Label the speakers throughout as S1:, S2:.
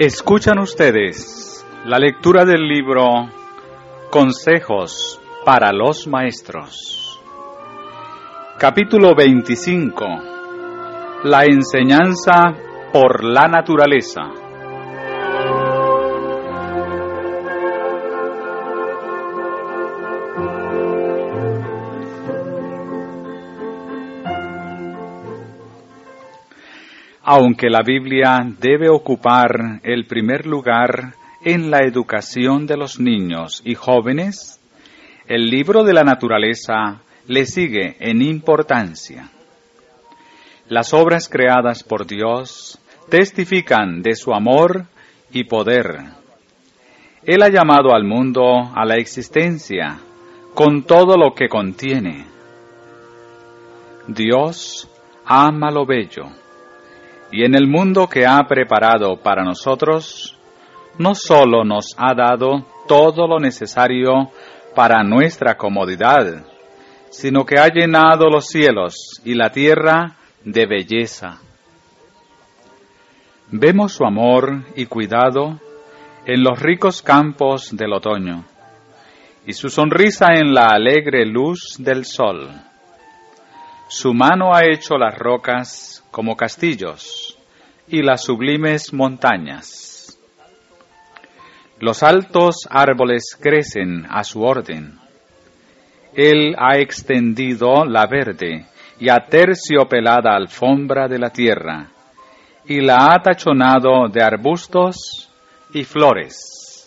S1: Escuchan ustedes la lectura del libro Consejos para los Maestros. Capítulo 25. La enseñanza por la naturaleza. Aunque la Biblia debe ocupar el primer lugar en la educación de los niños y jóvenes, el libro de la naturaleza le sigue en importancia. Las obras creadas por Dios testifican de su amor y poder. Él ha llamado al mundo a la existencia con todo lo que contiene. Dios ama lo bello. Y en el mundo que ha preparado para nosotros, no solo nos ha dado todo lo necesario para nuestra comodidad, sino que ha llenado los cielos y la tierra de belleza. Vemos su amor y cuidado en los ricos campos del otoño, y su sonrisa en la alegre luz del sol. Su mano ha hecho las rocas como castillos y las sublimes montañas. Los altos árboles crecen a su orden. Él ha extendido la verde y aterciopelada alfombra de la tierra y la ha tachonado de arbustos y flores.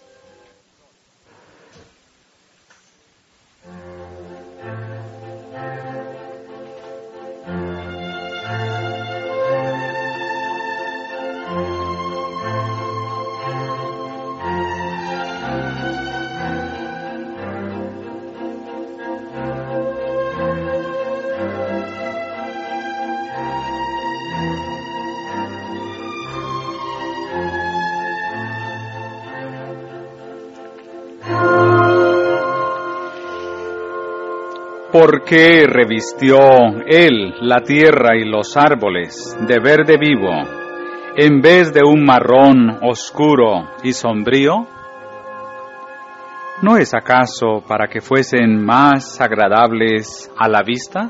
S1: ¿Por qué revistió Él la tierra y los árboles de verde vivo, en vez de un marrón oscuro y sombrío? ¿No es acaso para que fuesen más agradables a la vista?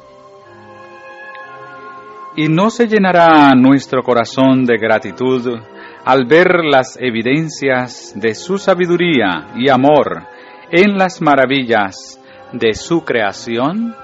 S1: ¿Y no se llenará nuestro corazón de gratitud al ver las evidencias de su sabiduría y amor en las maravillas de su creación?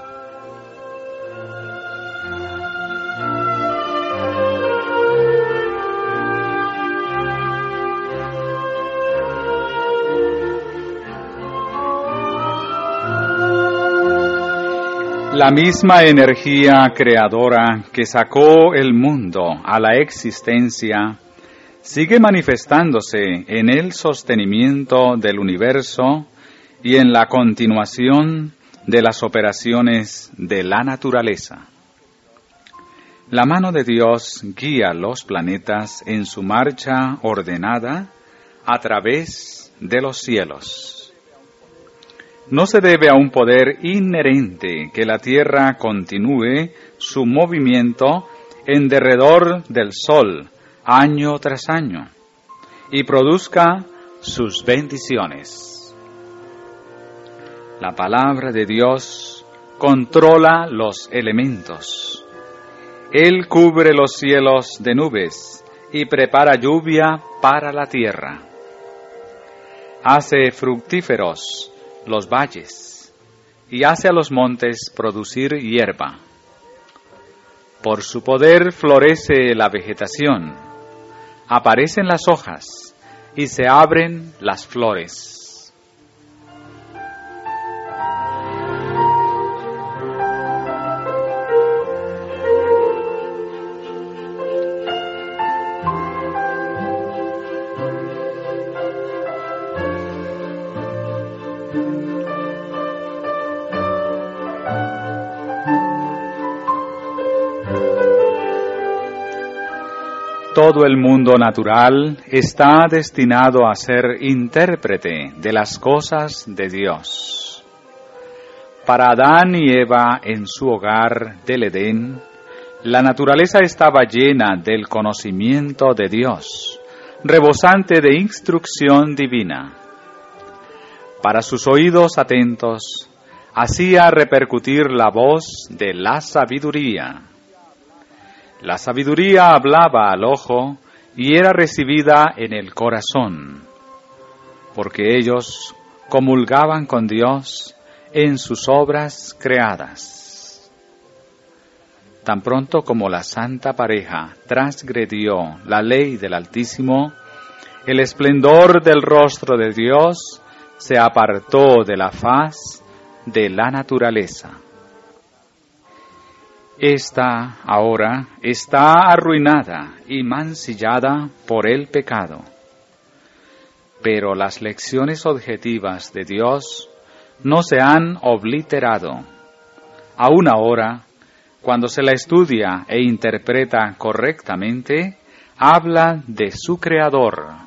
S1: La misma energía creadora que sacó el mundo a la existencia sigue manifestándose en el sostenimiento del universo y en la continuación de las operaciones de la naturaleza. La mano de Dios guía los planetas en su marcha ordenada a través de los cielos. No se debe a un poder inherente que la Tierra continúe su movimiento en derredor del Sol año tras año y produzca sus bendiciones. La palabra de Dios controla los elementos. Él cubre los cielos de nubes y prepara lluvia para la tierra. Hace fructíferos los valles y hace a los montes producir hierba. Por su poder florece la vegetación, aparecen las hojas y se abren las flores. Todo el mundo natural está destinado a ser intérprete de las cosas de Dios. Para Adán y Eva en su hogar del Edén, la naturaleza estaba llena del conocimiento de Dios, rebosante de instrucción divina. Para sus oídos atentos, hacía repercutir la voz de la sabiduría. La sabiduría hablaba al ojo y era recibida en el corazón, porque ellos comulgaban con Dios en sus obras creadas. Tan pronto como la santa pareja transgredió la ley del Altísimo, el esplendor del rostro de Dios se apartó de la faz de la naturaleza. Esta ahora está arruinada y mancillada por el pecado. Pero las lecciones objetivas de Dios no se han obliterado. Aún ahora, cuando se la estudia e interpreta correctamente, habla de su Creador.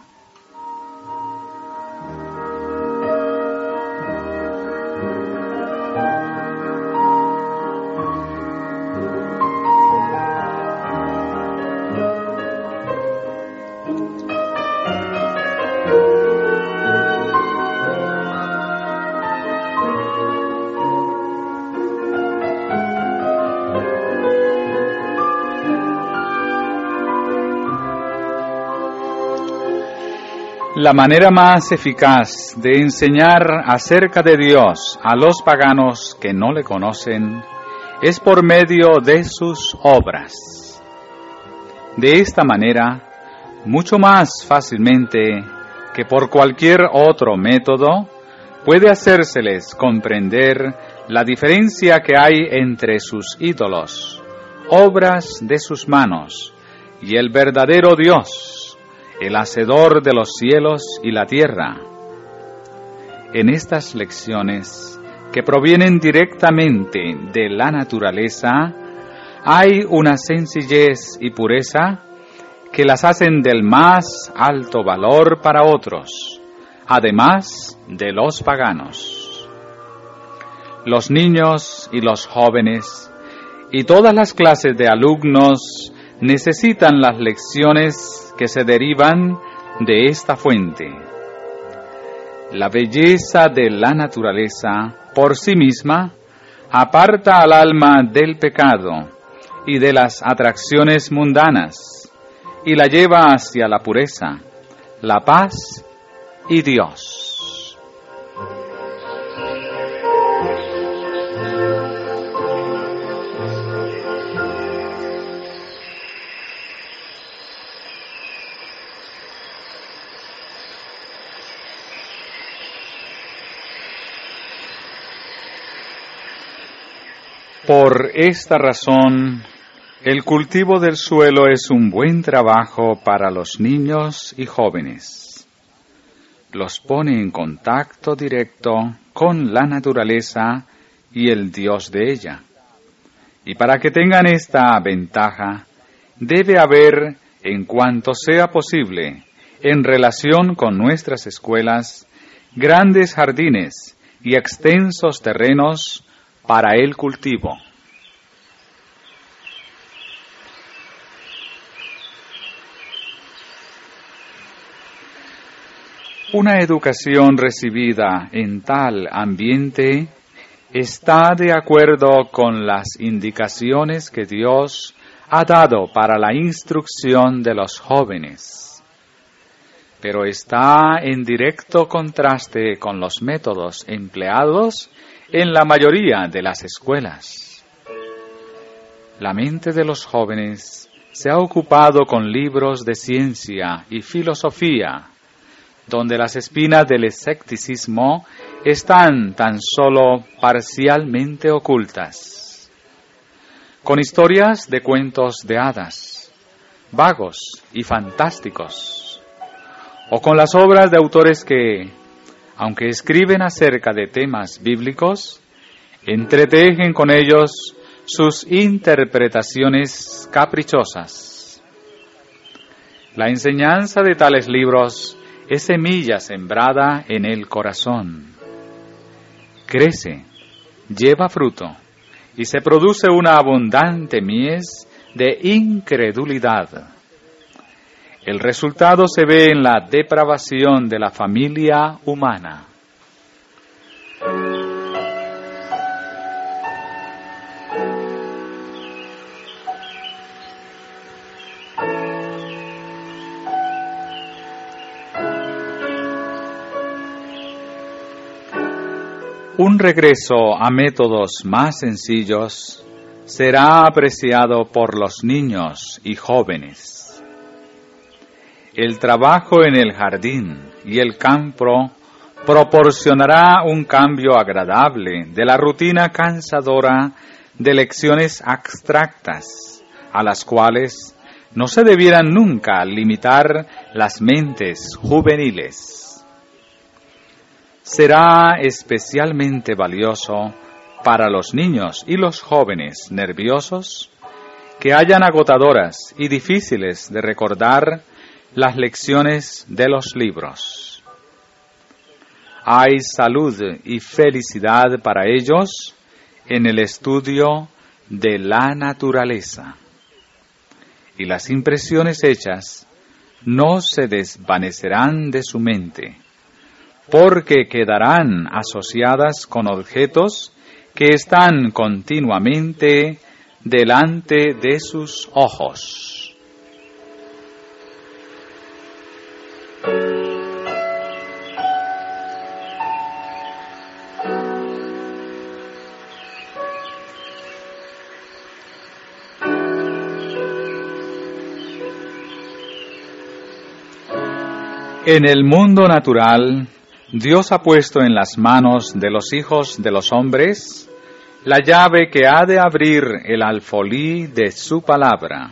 S1: La manera más eficaz de enseñar acerca de Dios a los paganos que no le conocen es por medio de sus obras. De esta manera, mucho más fácilmente que por cualquier otro método, puede hacérseles comprender la diferencia que hay entre sus ídolos, obras de sus manos, y el verdadero Dios, el hacedor de los cielos y la tierra. En estas lecciones, que provienen directamente de la naturaleza, hay una sencillez y pureza que las hacen del más alto valor para otros, además de los paganos. Los niños y los jóvenes y todas las clases de alumnos necesitan las lecciones que se derivan de esta fuente. La belleza de la naturaleza por sí misma aparta al alma del pecado y de las atracciones mundanas y la lleva hacia la pureza, la paz y Dios. Por esta razón, el cultivo del suelo es un buen trabajo para los niños y jóvenes. Los pone en contacto directo con la naturaleza y el Dios de ella. Y para que tengan esta ventaja, debe haber, en cuanto sea posible, en relación con nuestras escuelas, grandes jardines y extensos terrenos para el cultivo. Una educación recibida en tal ambiente está de acuerdo con las indicaciones que Dios ha dado para la instrucción de los jóvenes, pero está en directo contraste con los métodos empleados en la mayoría de las escuelas. La mente de los jóvenes se ha ocupado con libros de ciencia y filosofía, donde las espinas del escepticismo están tan solo parcialmente ocultas, con historias de cuentos de hadas, vagos y fantásticos, o con las obras de autores que, aunque escriben acerca de temas bíblicos, entretejen con ellos sus interpretaciones caprichosas. La enseñanza de tales libros es semilla sembrada en el corazón. Crece, lleva fruto, y se produce una abundante mies de incredulidad. El resultado se ve en la depravación de la familia humana. Un regreso a métodos más sencillos será apreciado por los niños y jóvenes. El trabajo en el jardín y el campo proporcionará un cambio agradable de la rutina cansadora de lecciones abstractas, a las cuales no se debieran nunca limitar las mentes juveniles. Será especialmente valioso para los niños y los jóvenes nerviosos que hayan agotadoras y difíciles de recordar las lecciones de los libros. Hay salud y felicidad para ellos en el estudio de la naturaleza, y las impresiones hechas no se desvanecerán de su mente, porque quedarán asociadas con objetos que están continuamente delante de sus ojos. En el mundo natural, Dios ha puesto en las manos de los hijos de los hombres la llave que ha de abrir el alfolí de su palabra.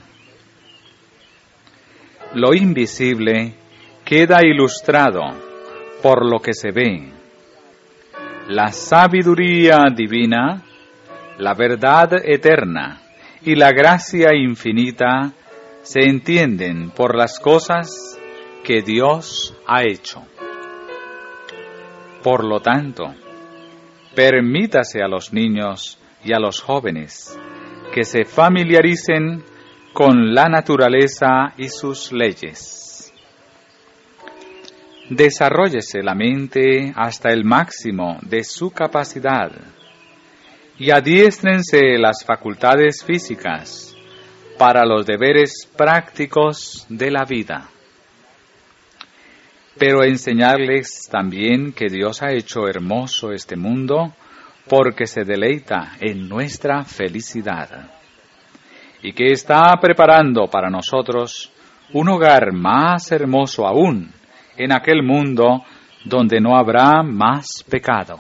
S1: Lo invisible queda ilustrado por lo que se ve. La sabiduría divina, la verdad eterna y la gracia infinita se entienden por las cosas que Dios ha hecho. Por lo tanto, permítase a los niños y a los jóvenes que se familiaricen con la naturaleza y sus leyes. Desarróllese la mente hasta el máximo de su capacidad y adiéstrense las facultades físicas para los deberes prácticos de la vida. Pero enseñarles también que Dios ha hecho hermoso este mundo porque se deleita en nuestra felicidad y que está preparando para nosotros un hogar más hermoso aún en aquel mundo donde no habrá más pecado.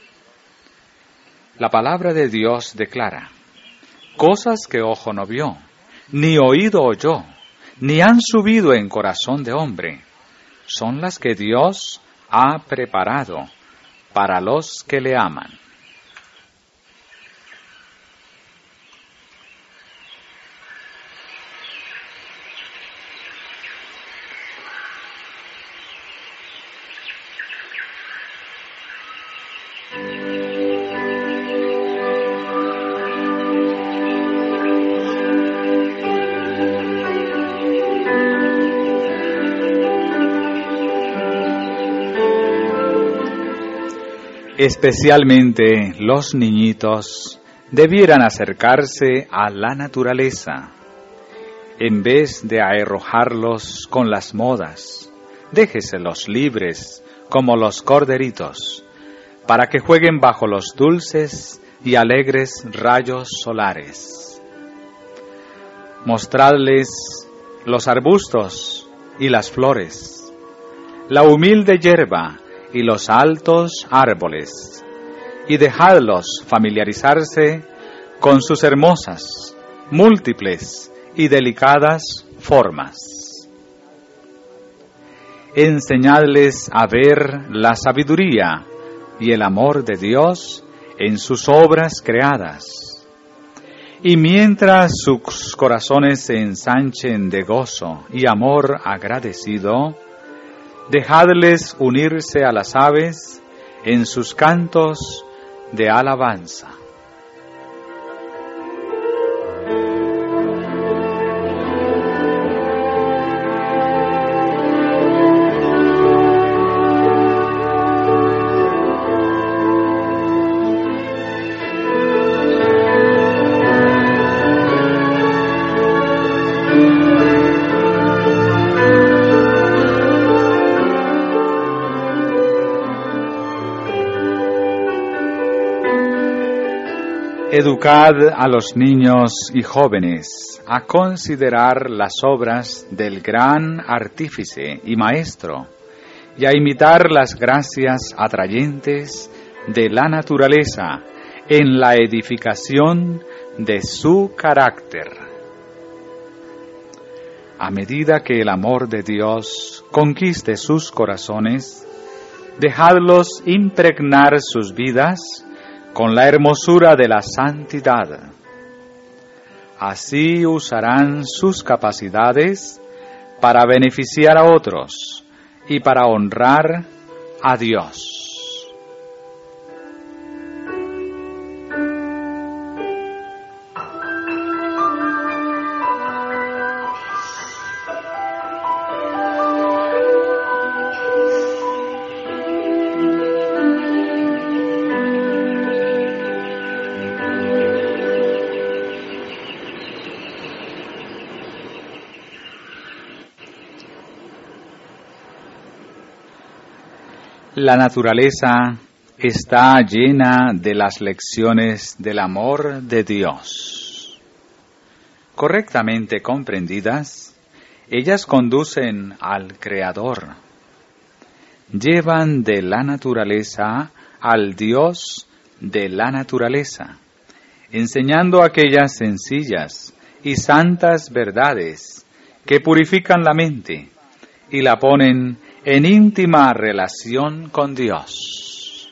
S1: La palabra de Dios declara: cosas que ojo no vio, ni oído oyó, ni han subido en corazón de hombre, son las que Dios ha preparado para los que le aman. Especialmente los niñitos debieran acercarse a la naturaleza, en vez de arrojarlos con las modas. Déjeselos libres como los corderitos, para que jueguen bajo los dulces y alegres rayos solares. Mostradles los arbustos y las flores, la humilde hierba y los altos árboles, y dejadlos familiarizarse con sus hermosas, múltiples y delicadas formas. Enseñadles a ver la sabiduría y el amor de Dios en sus obras creadas, y mientras sus corazones se ensanchen de gozo y amor agradecido, dejadles unirse a las aves en sus cantos de alabanza. Educad a los niños y jóvenes a considerar las obras del gran artífice y maestro y a imitar las gracias atrayentes de la naturaleza en la edificación de su carácter. A medida que el amor de Dios conquiste sus corazones, dejadlos impregnar sus vidas con la hermosura de la santidad. Así usarán sus capacidades para beneficiar a otros y para honrar a Dios. La naturaleza está llena de las lecciones del amor de Dios. Correctamente comprendidas, ellas conducen al Creador. Llevan de la naturaleza al Dios de la naturaleza, enseñando aquellas sencillas y santas verdades que purifican la mente y la ponen en íntima relación con Dios.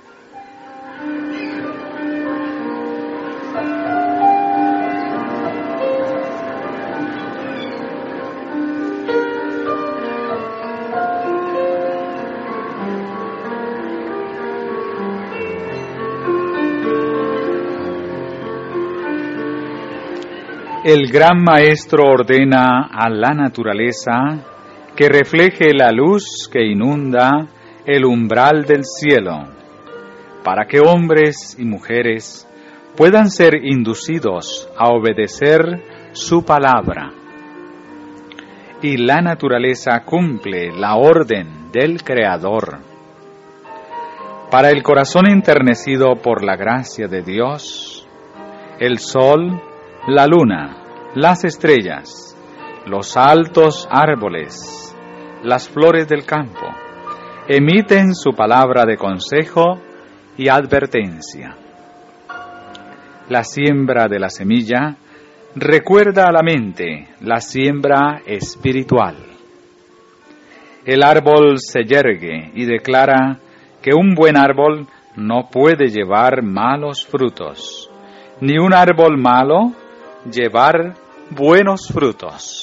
S1: El gran Maestro ordena a la naturaleza que refleje la luz que inunda el umbral del cielo, para que hombres y mujeres puedan ser inducidos a obedecer su palabra. Y la naturaleza cumple la orden del Creador. Para el corazón enternecido por la gracia de Dios, el sol, la luna, las estrellas, los altos árboles, las flores del campo, emiten su palabra de consejo y advertencia. La siembra de la semilla recuerda a la mente la siembra espiritual. El árbol se yergue y declara que un buen árbol no puede llevar malos frutos, ni un árbol malo llevar buenos frutos.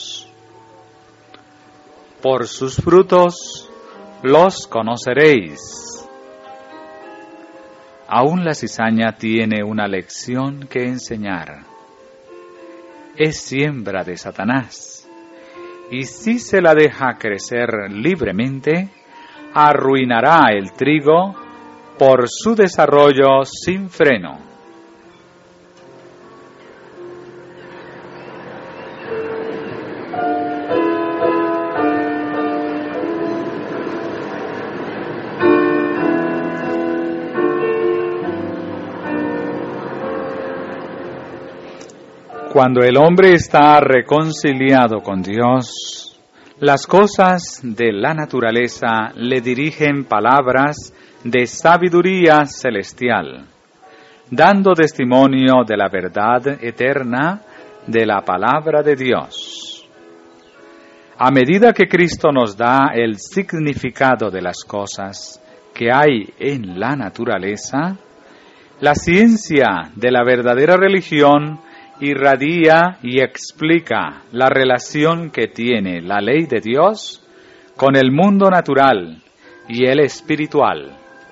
S1: Por sus frutos los conoceréis. Aún la cizaña tiene una lección que enseñar. Es siembra de Satanás, y si se la deja crecer libremente, arruinará el trigo por su desarrollo sin freno. Cuando el hombre está reconciliado con Dios, las cosas de la naturaleza le dirigen palabras de sabiduría celestial, dando testimonio de la verdad eterna de la palabra de Dios. A medida que Cristo nos da el significado de las cosas que hay en la naturaleza, la ciencia de la verdadera religión irradia y explica la relación que tiene la ley de Dios con el mundo natural y el espiritual.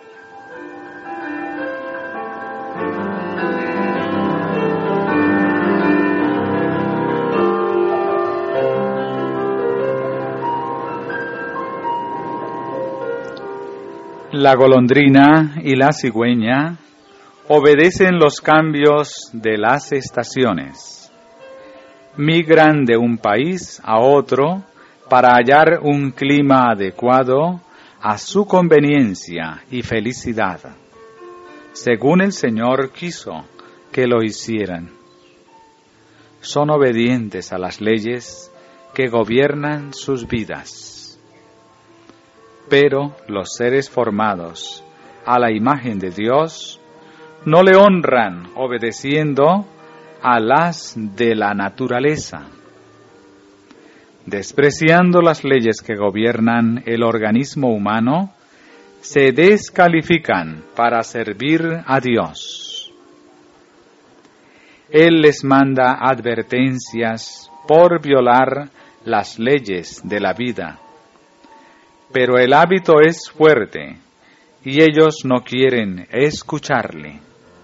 S1: La golondrina y la cigüeña obedecen los cambios de las estaciones. Migran de un país a otro para hallar un clima adecuado a su conveniencia y felicidad, según el Señor quiso que lo hicieran. Son obedientes a las leyes que gobiernan sus vidas. Pero los seres formados a la imagen de Dios no le honran obedeciendo a las de la naturaleza. Despreciando las leyes que gobiernan el organismo humano, se descalifican para servir a Dios. Él les manda advertencias por violar las leyes de la vida, pero el hábito es fuerte y ellos no quieren escucharle.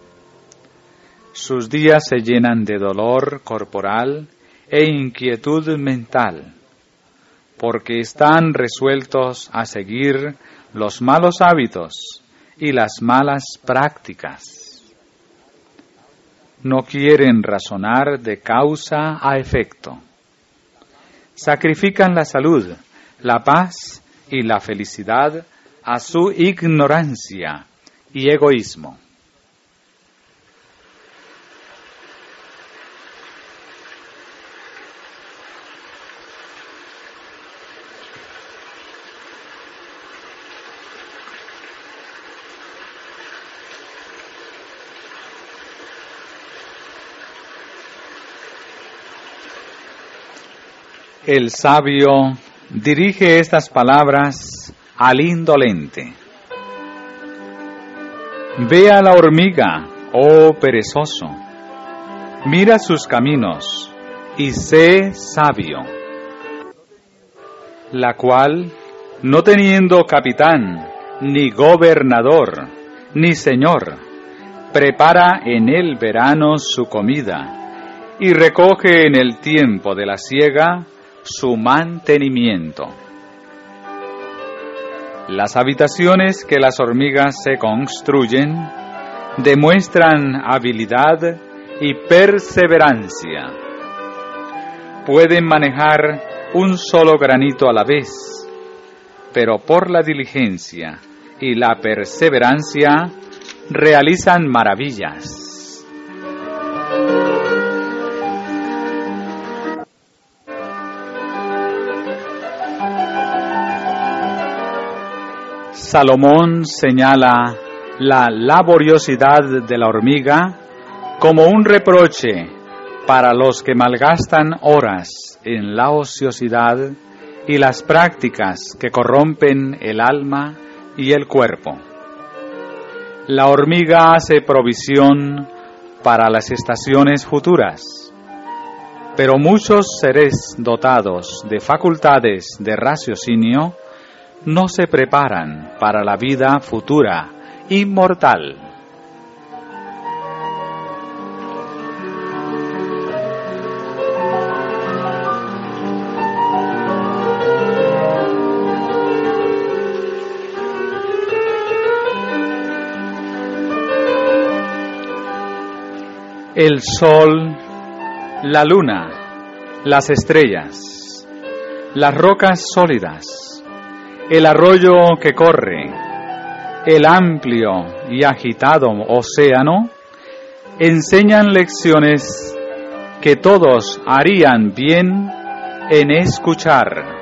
S1: Sus días se llenan de dolor corporal e inquietud mental, porque están resueltos a seguir los malos hábitos y las malas prácticas. No quieren razonar de causa a efecto. Sacrifican la salud, la paz y la felicidad a su ignorancia y egoísmo. El sabio dirige estas palabras al indolente. Ve a la hormiga, oh perezoso, mira sus caminos y sé sabio, la cual, no teniendo capitán, ni gobernador, ni señor, prepara en el verano su comida y recoge en el tiempo de la siega su mantenimiento. Las habitaciones que las hormigas se construyen demuestran habilidad y perseverancia. Pueden manejar un solo granito a la vez, pero por la diligencia y la perseverancia realizan maravillas. Salomón señala la laboriosidad de la hormiga como un reproche para los que malgastan horas en la ociosidad y las prácticas que corrompen el alma y el cuerpo. La hormiga hace provisión para las estaciones futuras, pero muchos seres dotados de facultades de raciocinio no se preparan para la vida futura, inmortal. El sol, la luna, las estrellas, las rocas sólidas, el arroyo que corre, el amplio y agitado océano, enseñan lecciones que todos harían bien en escuchar.